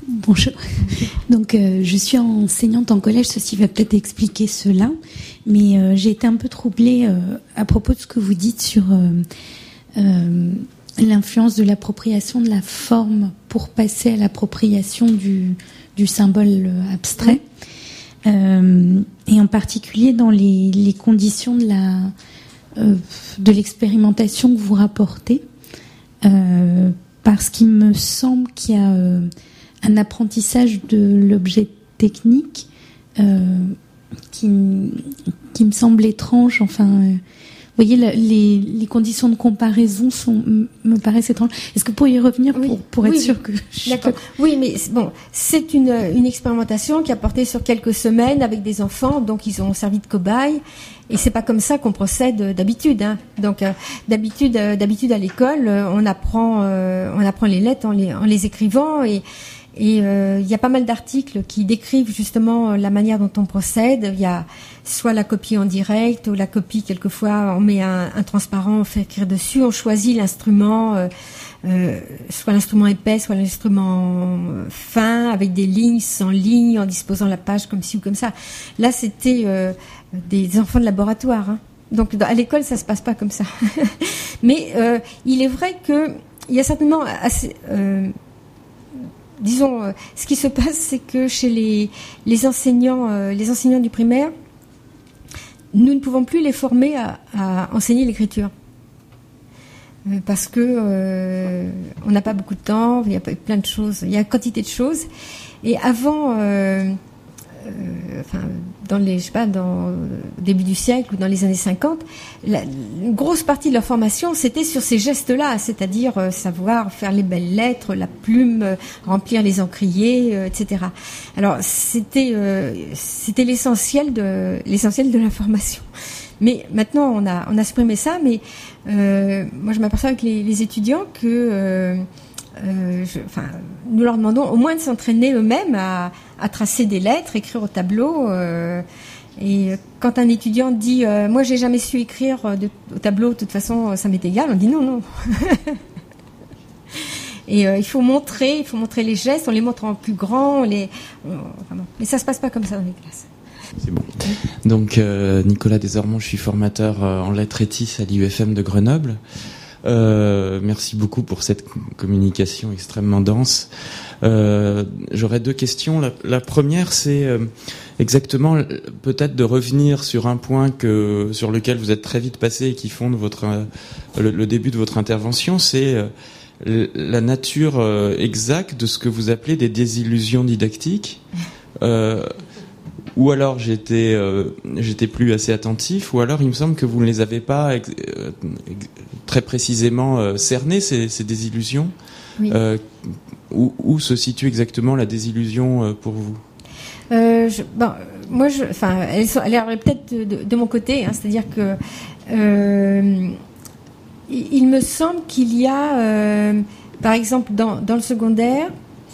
Bonjour. Donc, je suis enseignante en collège. Ceci va peut-être expliquer cela. Mais j'ai été un peu troublée à propos de ce que vous dites sur l'influence de l'appropriation de la forme pour passer à l'appropriation du symbole abstrait. Et en particulier dans les conditions de l'expérimentation que vous rapportez. Parce qu'il me semble qu'il y a un apprentissage de l'objet technique qui me semble étrange. Enfin, vous voyez, les conditions de comparaison me paraissent étranges. Est-ce que vous pourriez revenir pour être sûr que je... D'accord. Oui, mais bon, c'est une expérimentation qui a porté sur quelques semaines avec des enfants, donc ils ont servi de cobayes. Et c'est pas comme ça qu'on procède d'habitude. Hein. Donc d'habitude à l'école, on apprend les lettres en les écrivant et il y a pas mal d'articles qui décrivent justement la manière dont on procède. Il y a soit la copie en direct ou la copie, quelquefois on met un transparent, on fait écrire dessus, on choisit l'instrument, soit l'instrument épais, soit l'instrument fin, avec des lignes, sans lignes, en disposant la page comme ci ou comme ça. Là, c'était des enfants de laboratoire. Hein. Donc à l'école, ça se passe pas comme ça. Mais il est vrai que il y a certainement assez... disons, ce qui se passe, c'est que chez les enseignants du primaire, nous ne pouvons plus les former à enseigner l'écriture. Parce que on n'a pas beaucoup de temps, il y a plein de choses, il y a une quantité de choses. Et avant, dans au début du siècle ou dans les années 50, une grosse partie de leur formation, c'était sur ces gestes-là, c'est-à-dire savoir faire les belles lettres, la plume, remplir les encriers, etc. Alors c'était l'essentiel de la formation. Mais maintenant, on a supprimé ça. Mais moi, je m'aperçois avec les étudiants que nous leur demandons au moins de s'entraîner eux-mêmes à tracer des lettres, écrire au tableau. Et quand un étudiant dit moi j'ai jamais su écrire au tableau, de toute façon ça m'est égal, on dit non. Et il faut montrer les gestes, on les montre en plus grand, mais ça se passe pas comme ça dans les classes. C'est bon. Donc Nicolas Desormeaux, je suis formateur en lettres étis à l'IUFM de Grenoble. Merci beaucoup pour cette communication extrêmement dense. J'aurais deux questions. La première, c'est exactement peut-être de revenir sur un point sur lequel vous êtes très vite passé et qui fonde le début de votre intervention, c'est la nature exacte de ce que vous appelez des désillusions didactiques. Ou alors j'étais plus assez attentif, ou alors il me semble que vous ne les avez pas très précisément cernées, ces désillusions. Oui. Où se situe exactement la désillusion pour vous ? Elle est peut-être de mon côté, hein, c'est-à-dire que il me semble qu'il y a, par exemple, dans le secondaire,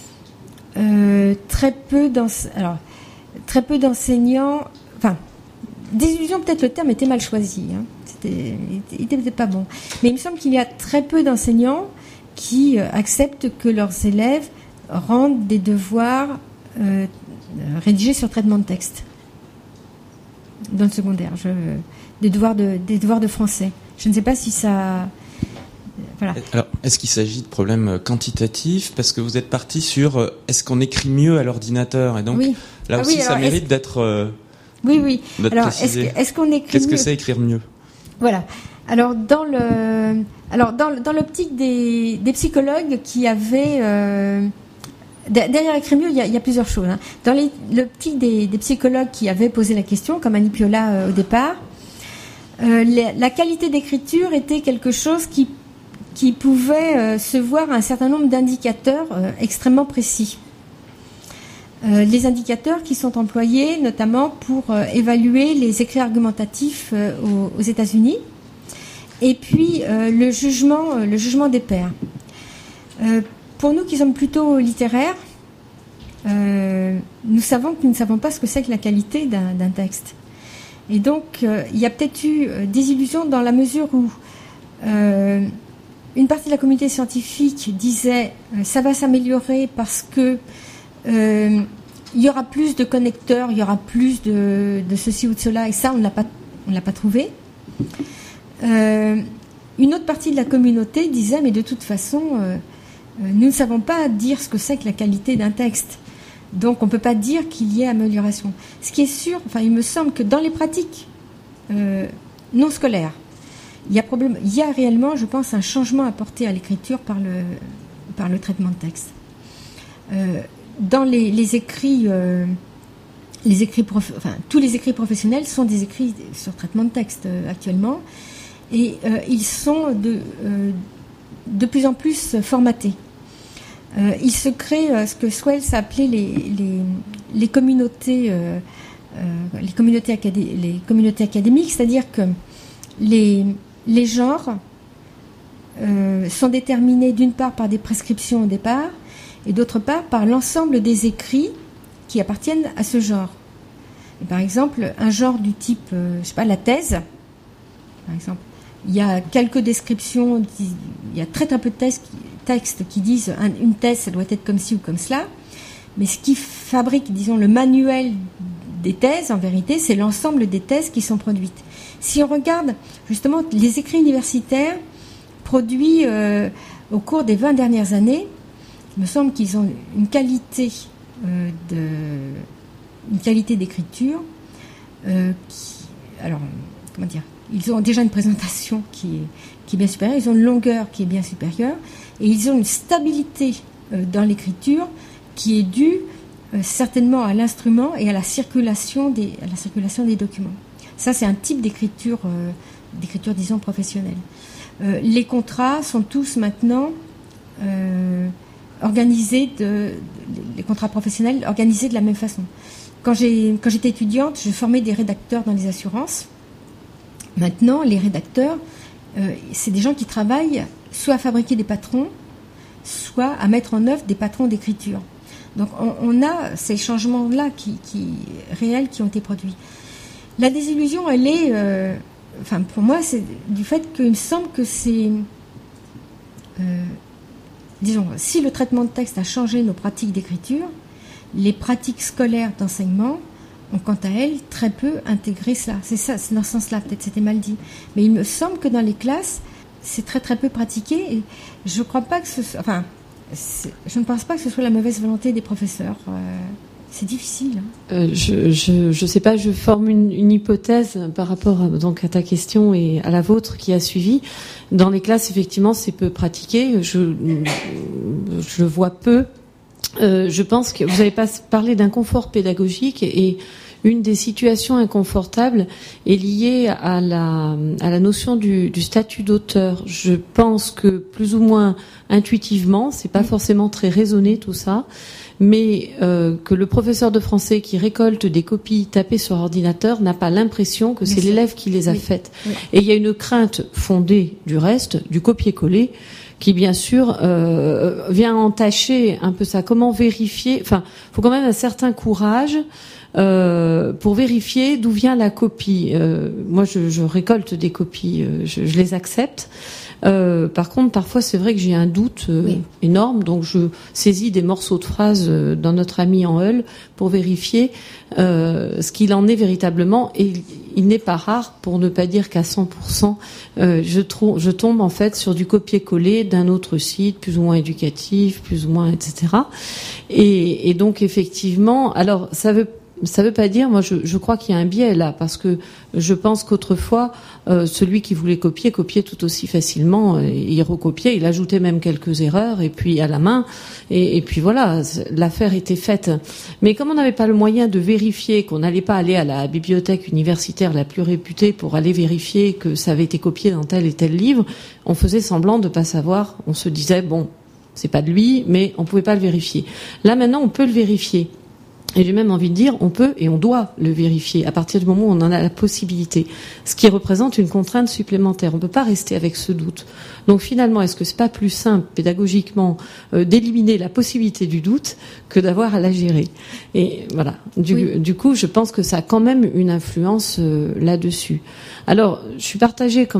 très peu d'enseignants. Enfin, désillusion, peut-être le terme était mal choisi. Hein, il était peut-être pas bon. Mais il me semble qu'il y a très peu d'enseignants qui acceptent que leurs élèves rendent des devoirs rédigés sur traitement de texte dans le secondaire. Des devoirs de français. Je ne sais pas si ça... Voilà. Alors, est-ce qu'il s'agit de problèmes quantitatifs ? Parce que vous êtes parti sur est-ce qu'on écrit mieux à l'ordinateur ? Et donc, oui. Là aussi, ça mérite d'être oui. D'être alors, précisé. est-ce qu'on écrit Qu'est-ce mieux ? que c'est écrire mieux ? Voilà. Alors, dans l'optique des psychologues qui avaient... derrière écrire mieux, il y a plusieurs choses. Hein. Dans l'optique des psychologues qui avaient posé la question, comme Annie Piola au départ, la qualité d'écriture était quelque chose qui pouvait se voir à un certain nombre d'indicateurs extrêmement précis. Les indicateurs qui sont employés notamment pour évaluer les écrits argumentatifs aux États-Unis, et puis le jugement des pairs. Pour nous qui sommes plutôt littéraires, nous savons que nous ne savons pas ce que c'est que la qualité d'un texte. Et donc, il y a peut-être eu des illusions dans la mesure où une partie de la communauté scientifique disait ça va s'améliorer parce que il y aura plus de connecteurs, il y aura plus de ceci ou de cela, et ça, on ne l'a pas trouvé. Une autre partie de la communauté disait, mais de toute façon, nous ne savons pas dire ce que c'est que la qualité d'un texte. Donc, on ne peut pas dire qu'il y ait amélioration. Ce qui est sûr, il me semble que dans les pratiques non scolaires, il y a réellement, je pense, un changement apporté à l'écriture par le traitement de texte. Dans les écrits, tous les écrits professionnels sont des écrits sur traitement de texte actuellement, et ils sont de plus en plus formatés. Il se crée ce que Swells a appelé les communautés académiques, c'est-à-dire que les genres sont déterminés d'une part par des prescriptions au départ et d'autre part par l'ensemble des écrits qui appartiennent à ce genre. Et par exemple, un genre du type, la thèse, par exemple, il y a quelques descriptions, il y a très peu de textes qui disent une thèse, ça doit être comme ci ou comme cela, mais ce qui fabrique, disons, le manuel des thèses, en vérité, c'est l'ensemble des thèses qui sont produites. Si on regarde, justement, les écrits universitaires produits au cours des 20 dernières années, il me semble qu'ils ont une qualité d'écriture ils ont déjà une présentation qui est bien supérieure, ils ont une longueur qui est bien supérieure, et ils ont une stabilité dans l'écriture qui est due certainement à l'instrument et à la circulation des documents. Ça, c'est un type d'écriture, disons, professionnelle. Les contrats sont tous maintenant les contrats professionnels organisés de la même façon. Quand j'étais étudiante, je formais des rédacteurs dans les assurances. Maintenant, les rédacteurs, c'est des gens qui travaillent soit à fabriquer des patrons, soit à mettre en œuvre des patrons d'écriture. Donc, on a ces changements-là réels qui ont été produits. La désillusion, elle est, pour moi, c'est du fait qu'il me semble que c'est, disons, si le traitement de texte a changé nos pratiques d'écriture, les pratiques scolaires d'enseignement ont quant à elles très peu intégré cela. C'est ça, c'est dans ce sens-là, peut-être c'était mal dit. Mais il me semble que dans les classes, c'est très très peu pratiqué, et je crois pas que je ne pense pas que ce soit la mauvaise volonté des professeurs. C'est difficile. Je sais pas, je forme une hypothèse par rapport à ta question et à la vôtre qui a suivi. Dans les classes, effectivement, c'est peu pratiqué. Je le vois peu. Je pense que vous avez pas parlé d'inconfort pédagogique, et une des situations inconfortables est liée à la notion du statut d'auteur. Je pense que plus ou moins intuitivement, c'est pas forcément très raisonné tout ça, mais que le professeur de français qui récolte des copies tapées sur ordinateur n'a pas l'impression que c'est l'élève qui les a faites. Oui. Et il y a une crainte fondée du reste, du copier-coller, qui bien sûr vient entacher un peu ça. Comment vérifier ? Enfin, faut quand même un certain courage pour vérifier d'où vient la copie. Moi, je récolte des copies, je les accepte. Par contre, parfois, c'est vrai que j'ai un doute énorme, donc je saisis des morceaux de phrases dans notre ami en Hull pour vérifier ce qu'il en est véritablement. Et il n'est pas rare, pour ne pas dire qu'à 100%, je tombe en fait sur du copier-coller d'un autre site, plus ou moins éducatif, plus ou moins, etc. Et donc, effectivement, alors ça veut pas dire, moi je crois qu'il y a un biais là, parce que je pense qu'autrefois celui qui voulait copier copiait tout aussi facilement, il recopiait, il ajoutait même quelques erreurs, et puis à la main, et puis voilà, l'affaire était faite. Mais comme on n'avait pas le moyen de vérifier, qu'on n'allait pas aller à la bibliothèque universitaire la plus réputée pour aller vérifier que ça avait été copié dans tel et tel livre, on faisait semblant de pas savoir, on se disait bon, c'est pas de lui, mais on pouvait pas le vérifier. Là maintenant on peut le vérifier. Et j'ai même envie de dire, on peut et on doit le vérifier à partir du moment où on en a la possibilité, ce qui représente une contrainte supplémentaire. On ne peut pas rester avec ce doute. Donc finalement, est-ce que c'est pas plus simple pédagogiquement d'éliminer la possibilité du doute que d'avoir à la gérer ? Et voilà. Du coup, je pense que ça a quand même une influence là-dessus. Alors, je suis partagée quand même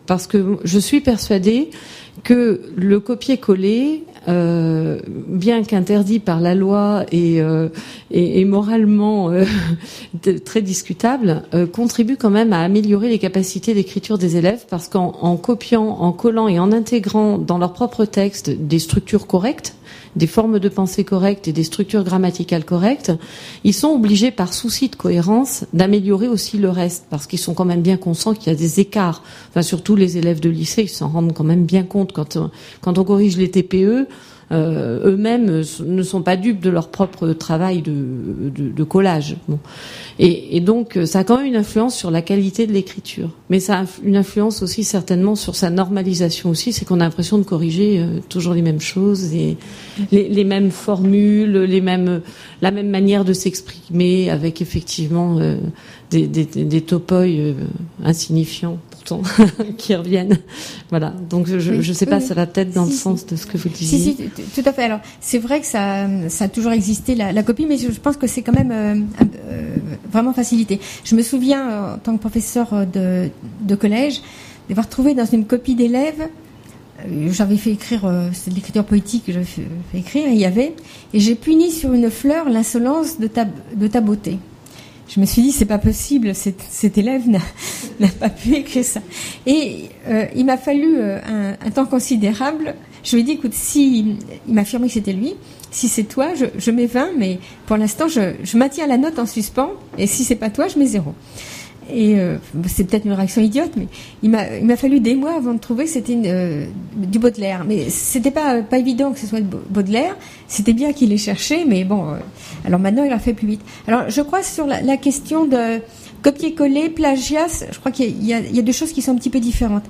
parce que je suis persuadée que le copier-coller, bien qu'interdit par la loi et moralement très discutable, contribue quand même à améliorer les capacités d'écriture des élèves, parce qu'en copiant, en collant et en intégrant dans leur propre texte des structures correctes, des formes de pensée correctes et des structures grammaticales correctes, ils sont obligés, par souci de cohérence, d'améliorer aussi le reste, parce qu'ils sont quand même bien conscients qu'il y a des écarts. Enfin, surtout les élèves de lycée, ils s'en rendent quand même bien compte quand on corrige les TPE. Eux-mêmes ne sont pas dupes de leur propre travail de collage. Bon. Et donc, ça a quand même une influence sur la qualité de l'écriture. Mais ça a une influence aussi certainement sur sa normalisation aussi, c'est qu'on a l'impression de corriger toujours les mêmes choses, et les mêmes formules, la même manière de s'exprimer, avec effectivement des topoi insignifiants pourtant qui reviennent. Voilà. Donc je sais pas, ça va peut-être dans le sens de ce que vous disiez. Si, tout à fait. Alors c'est vrai que ça a toujours existé la copie, mais je pense que c'est quand même vraiment facilité. Je me souviens en tant que professeur de collège d'avoir trouvé dans une copie d'élèves, j'avais fait écrire, c'est de l'écriture poétique que j'avais fait écrire, et j'ai puni sur une fleur l'insolence de ta beauté. Je me suis dit, c'est pas possible, cet élève n'a pas pu écrire ça. Et il m'a fallu un temps considérable. Je lui ai dit, écoute, il m'a affirmé que c'était lui. Si c'est toi, je mets 20, mais pour l'instant, je maintiens la note en suspens. Et si c'est pas toi, je mets 0. Et c'est peut-être une réaction idiote, mais il m'a fallu des mois avant de trouver que c'était du Baudelaire. Mais c'était pas évident que ce soit Baudelaire. C'était bien qu'il ait cherché, mais bon. Alors maintenant, il a fait plus vite. Alors je crois sur la question de copier-coller, plagiat, je crois qu'il y a deux choses qui sont un petit peu différentes.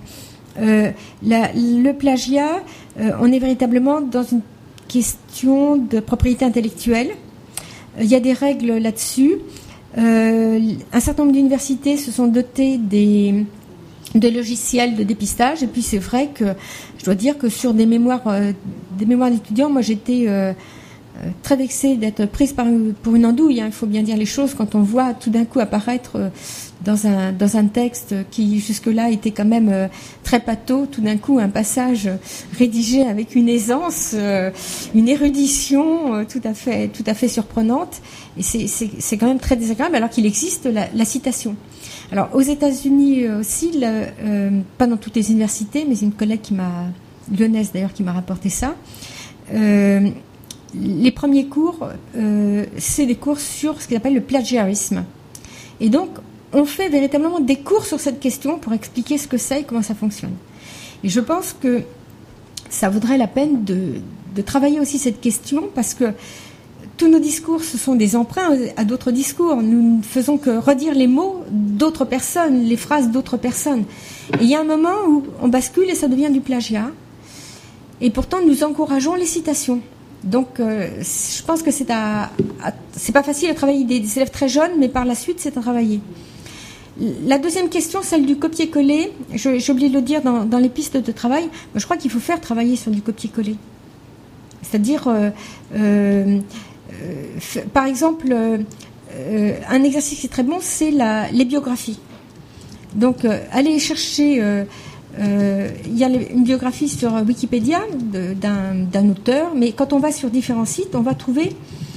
Le plagiat, on est véritablement dans une question de propriété intellectuelle. Il y a des règles là-dessus. Un certain nombre d'universités se sont dotées de logiciels de dépistage, et puis c'est vrai que je dois dire que sur des mémoires d'étudiants, moi j'étais très vexée d'être prise pour une andouille, hein. Il faut bien dire les choses quand on voit tout d'un coup apparaître dans un texte qui jusque-là était quand même très pâteau, tout d'un coup un passage rédigé avec une aisance, une érudition tout à fait surprenante, et c'est quand même très désagréable, alors qu'il existe la citation. Alors aux États-Unis aussi, pas dans toutes les universités, mais une collègue lyonnaise d'ailleurs, qui m'a rapporté ça. Les premiers cours, c'est des cours sur ce qu'on appelle le plagiarisme. Et donc, on fait véritablement des cours sur cette question pour expliquer ce que c'est et comment ça fonctionne. Et je pense que ça vaudrait la peine de travailler aussi cette question, parce que tous nos discours, ce sont des emprunts à d'autres discours. Nous ne faisons que redire les mots d'autres personnes, les phrases d'autres personnes. Et il y a un moment où on bascule et ça devient du plagiat. Et pourtant, nous encourageons les citations. Donc, je pense que c'est pas facile à travailler des élèves très jeunes, mais par la suite, c'est à travailler. La deuxième question, celle du copier-coller, j'ai oublié de le dire dans les pistes de travail, je crois qu'il faut faire travailler sur du copier-coller. C'est-à-dire, par exemple, un exercice qui est très bon, c'est les biographies. Donc, aller chercher... il y a une biographie sur Wikipédia d'un auteur, mais quand on va sur différents sites, on va trouver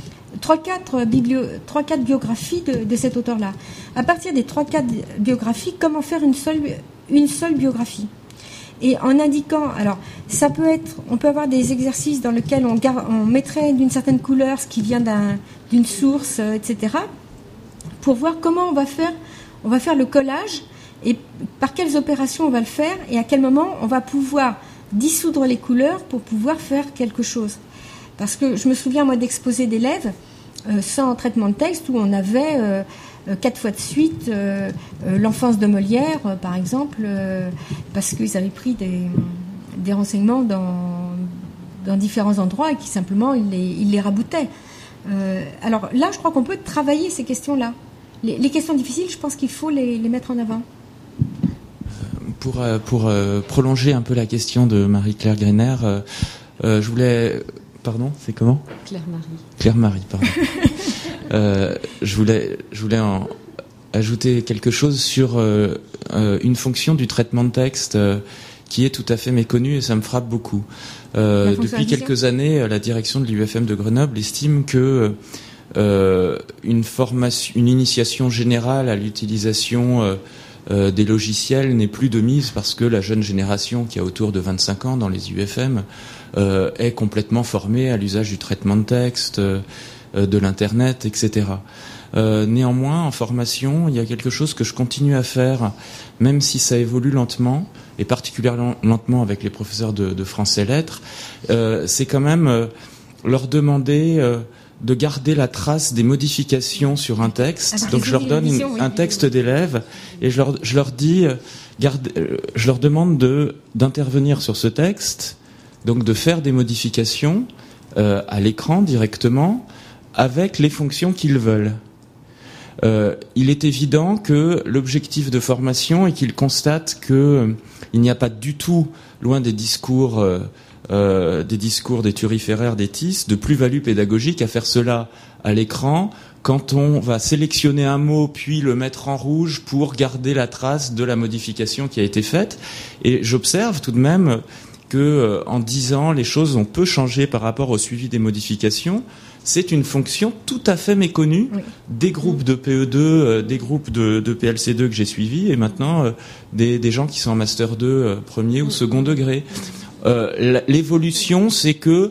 3-4 biographies de cet auteur-là. À partir des 3-4 biographies, comment faire une seule biographie? Et en indiquant, alors ça peut être, on peut avoir des exercices dans lesquels on mettrait d'une certaine couleur ce qui vient d'une source, etc., pour voir comment on va faire le collage. Et par quelles opérations on va le faire, et à quel moment on va pouvoir dissoudre les couleurs pour pouvoir faire quelque chose. Parce que je me souviens, moi, d'exposés d'élèves sans traitement de texte, où on avait 4 fois de suite l'enfance de Molière, par exemple, parce qu'ils avaient pris des renseignements dans différents endroits et qui simplement ils les raboutaient. Alors là, je crois qu'on peut travailler ces questions-là. Les questions difficiles, je pense qu'il faut les mettre en avant. Pour prolonger un peu la question de Marie-Claire Greiner, je voulais... Pardon, c'est comment ? Claire-Marie. Claire-Marie, pardon. Je voulais ajouter quelque chose sur une fonction du traitement de texte qui est tout à fait méconnue et ça me frappe beaucoup. Depuis quelques années, la direction de l'IUFM de Grenoble estime que une initiation générale à l'utilisation des logiciels n'est plus de mise parce que la jeune génération qui a autour de 25 ans dans les IUFM est complètement formée à l'usage du traitement de texte, de l'internet, etc. Néanmoins, en formation, il y a quelque chose que je continue à faire, même si ça évolue lentement, et particulièrement lentement avec les professeurs de français lettres, c'est quand même leur demander de garder la trace des modifications sur un texte. Donc je leur donne un texte d'élève et je leur dis, je leur demande d'intervenir sur ce texte, donc de faire des modifications à l'écran directement avec les fonctions qu'ils veulent. Il est évident que l'objectif de formation est qu'ils constatent que il n'y a pas du tout, loin des discours des turiféraires, des TIS, de plus-value pédagogique à faire cela à l'écran quand on va sélectionner un mot puis le mettre en rouge pour garder la trace de la modification qui a été faite. Et j'observe tout de même que en 10 ans, les choses ont peu changé par rapport au suivi des modifications. C'est une fonction tout à fait méconnue des groupes de PE2, des groupes de PLC2 que j'ai suivis, et maintenant des gens qui sont en Master 2 premier ou second degré. L'évolution, c'est que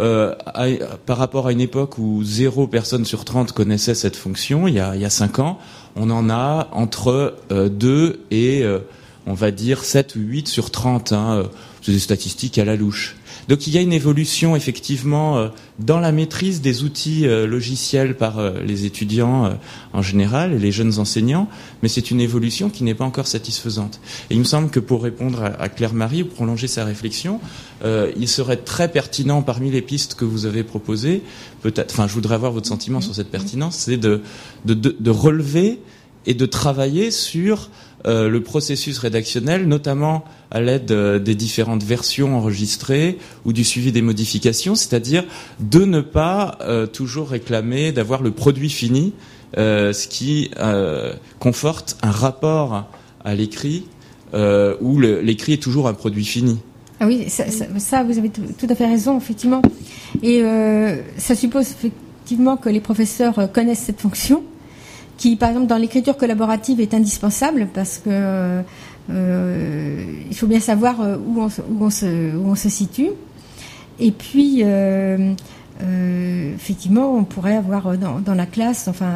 par rapport à une époque où 0 personne sur 30 connaissait cette fonction, il y a 5 ans, on en a entre 2 et on va dire 7 ou 8 sur 30. C'est des statistiques à la louche. Donc il y a une évolution effectivement dans la maîtrise des outils logiciels par les étudiants en général et les jeunes enseignants, mais c'est une évolution qui n'est pas encore satisfaisante. Et il me semble que pour répondre à Claire-Marie ou prolonger sa réflexion, il serait très pertinent parmi les pistes que vous avez proposées, peut-être, enfin je voudrais avoir votre sentiment sur cette pertinence, c'est de relever et de travailler sur le processus rédactionnel, notamment à l'aide des différentes versions enregistrées ou du suivi des modifications, c'est-à-dire de ne pas toujours réclamer d'avoir le produit fini, ce qui conforte un rapport à l'écrit où l'écrit est toujours un produit fini. Ah oui, ça vous avez tout à fait raison, effectivement. Et ça suppose effectivement que les professeurs connaissent cette fonction, qui, par exemple, dans l'écriture collaborative est indispensable parce que il faut bien savoir où on se situe. Et puis, effectivement, on pourrait avoir dans la classe, enfin,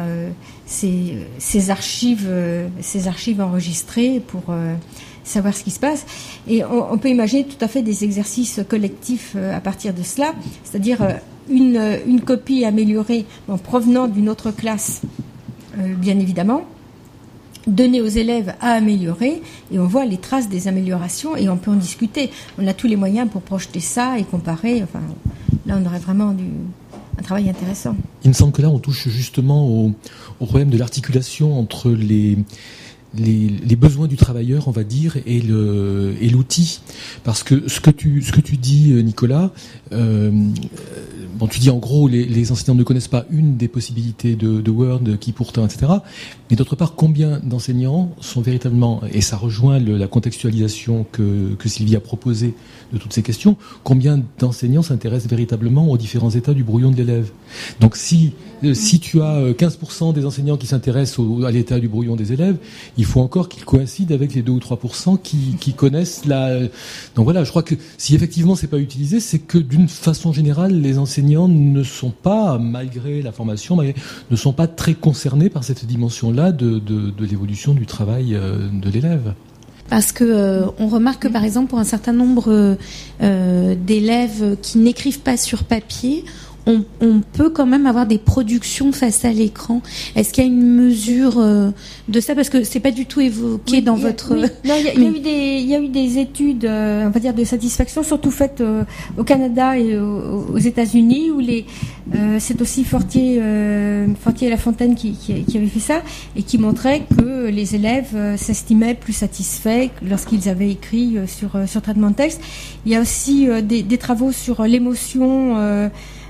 ces archives enregistrées pour savoir ce qui se passe. Et on peut imaginer tout à fait des exercices collectifs à partir de cela, c'est-à-dire une copie améliorée provenant d'une autre classe. Bien évidemment, donner aux élèves à améliorer, et on voit les traces des améliorations et on peut en discuter. On a tous les moyens pour projeter ça et comparer. Enfin, là, on aurait vraiment un travail intéressant. Il me semble que là, on touche justement au problème de l'articulation entre les besoins du travailleur, on va dire, et l'outil. Parce que ce que tu dis, Nicolas, tu dis en gros les enseignants ne connaissent pas une des possibilités de Word, qui pourtant, etc. Mais d'autre part, combien d'enseignants sont véritablement, et ça rejoint la contextualisation que Sylvie a proposée de toutes ces questions, combien d'enseignants s'intéressent véritablement aux différents états du brouillon de l'élève. Donc si tu as 15% des enseignants qui s'intéressent à l'état du brouillon des élèves, il faut encore qu'ils coïncident avec les 2 ou 3% qui connaissent Donc voilà, je crois que si effectivement c'est pas utilisé, c'est que d'une façon générale, les enseignants ne sont pas, malgré la formation, ne sont pas très concernés par cette dimension-là de l'évolution du travail de l'élève. Parce que on remarque que par exemple pour un certain nombre d'élèves qui n'écrivent pas sur papier, on peut quand même avoir des productions face à l'écran. Est-ce qu'il y a une mesure de ça? Parce que c'est pas du tout évoqué dans votre... Oui. Non, il y a eu des études, on va dire, de satisfaction, surtout faites au Canada et aux États-Unis, où c'est aussi Fortier et Lafontaine qui avait fait ça, et qui montrait que les élèves s'estimaient plus satisfaits lorsqu'ils avaient écrit sur traitement de texte. Il y a aussi des travaux sur l'émotion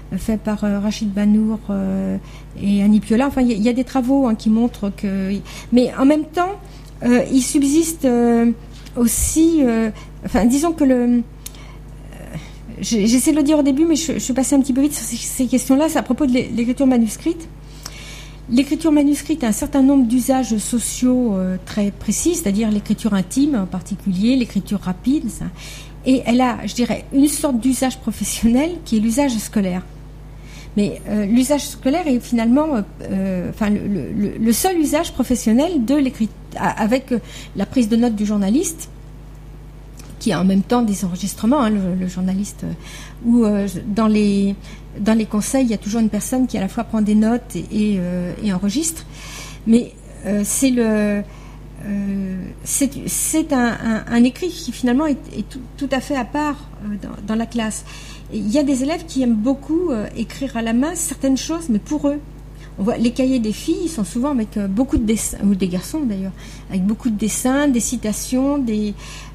fait par Rachid Banour et Annie Piola. Enfin, il y a des travaux qui montrent que... Mais en même temps, il subsiste aussi... disons que j'essaie de le dire au début, mais je suis passée un petit peu vite sur ces questions-là. C'est à propos de l'écriture manuscrite. L'écriture manuscrite a un certain nombre d'usages sociaux très précis, c'est-à-dire l'écriture intime en particulier, l'écriture rapide. Ça. Et elle a, je dirais, une sorte d'usage professionnel qui est l'usage scolaire. Mais l'usage scolaire est finalement le seul usage professionnel de l'écriture, avec la prise de notes du journaliste, qui a en même temps des enregistrements, le journaliste, où dans les conseils, il y a toujours une personne qui à la fois prend des notes et enregistre. Mais c'est un écrit qui finalement est tout à fait à part dans la classe. Et il y a des élèves qui aiment beaucoup écrire à la main certaines choses, mais pour eux. On voit les cahiers des filles sont souvent avec beaucoup de dessins, ou des garçons d'ailleurs, avec beaucoup de dessins, des citations, des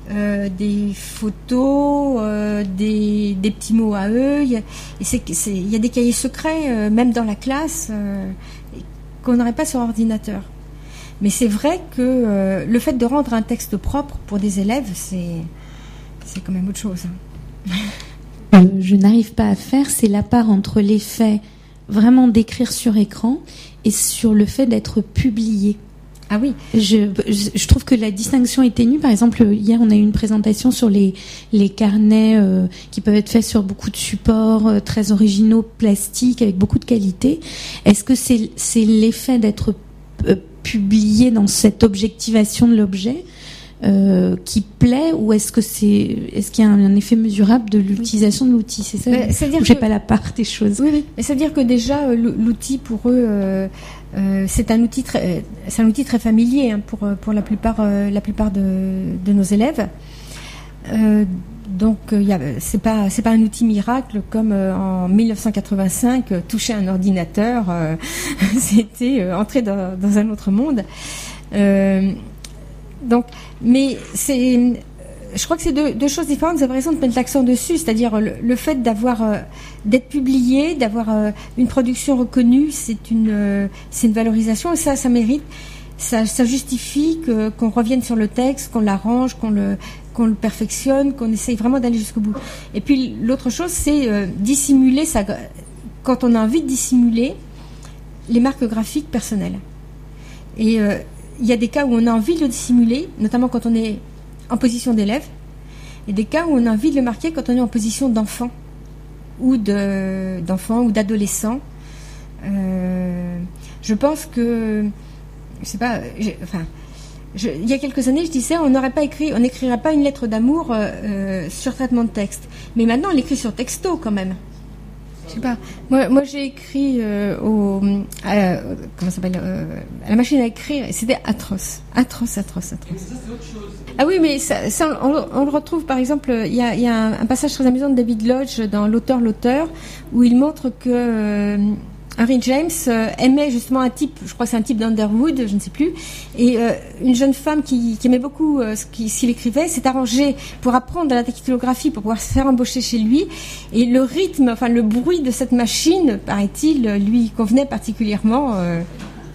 photos, des petits mots à eux. Il y a des cahiers secrets, même dans la classe, qu'on n'aurait pas sur ordinateur. Mais c'est vrai que le fait de rendre un texte propre pour des élèves, c'est quand même autre chose. Je n'arrive pas à faire, c'est la part entre l'effet vraiment d'écrire sur écran et sur le fait d'être publié. Ah oui. Je trouve que la distinction est ténue. Par exemple, hier, on a eu une présentation sur les carnets qui peuvent être faits sur beaucoup de supports très originaux, plastiques, avec beaucoup de qualité. Est-ce que c'est l'effet d'être publié dans cette objectivation de l'objet qui plaît, ou est-ce qu'il y a un effet mesurable de l'utilisation de l'outil? C'est ça. J'ai pas la part des choses. Oui. Mais ça veut dire que déjà l'outil pour eux, c'est un outil très familier pour la plupart de nos élèves. Donc c'est pas un outil miracle comme en 1985 toucher un ordinateur, c'était entrer dans un autre monde. Donc, mais je crois que c'est deux choses différentes. Vous avez raison de mettre l'accent dessus, c'est-à-dire le fait d'être publié, d'avoir une production reconnue, c'est une valorisation, et ça mérite, ça justifie qu'on revienne sur le texte, qu'on l'arrange, qu'on le perfectionne, qu'on essaye vraiment d'aller jusqu'au bout. Et puis l'autre chose, c'est dissimuler ça, quand on a envie de dissimuler les marques graphiques personnelles. Et il y a des cas où on a envie de le dissimuler, notamment quand on est en position d'élève, et des cas où on a envie de le marquer quand on est en position d'enfant ou d'adolescent. Je pense que, je sais pas, il y a quelques années, je disais, on n'écrirait pas une lettre d'amour sur traitement de texte. Mais maintenant, on l'écrit sur texto quand même. Je sais pas. Moi j'ai écrit à la machine à écrire, et c'était atroce. Mais ça, c'est autre chose. Ah oui, mais ça on le retrouve, par exemple, il y a un passage très amusant de David Lodge dans L'auteur, où il montre que Henry James aimait justement un type, je crois que c'est un type d'Underwood, je ne sais plus, et une jeune femme qui aimait beaucoup ce qu'il écrivait s'est arrangée pour apprendre la dactylographie, pour pouvoir se faire embaucher chez lui, et le rythme, le bruit de cette machine, paraît-il, lui convenait particulièrement.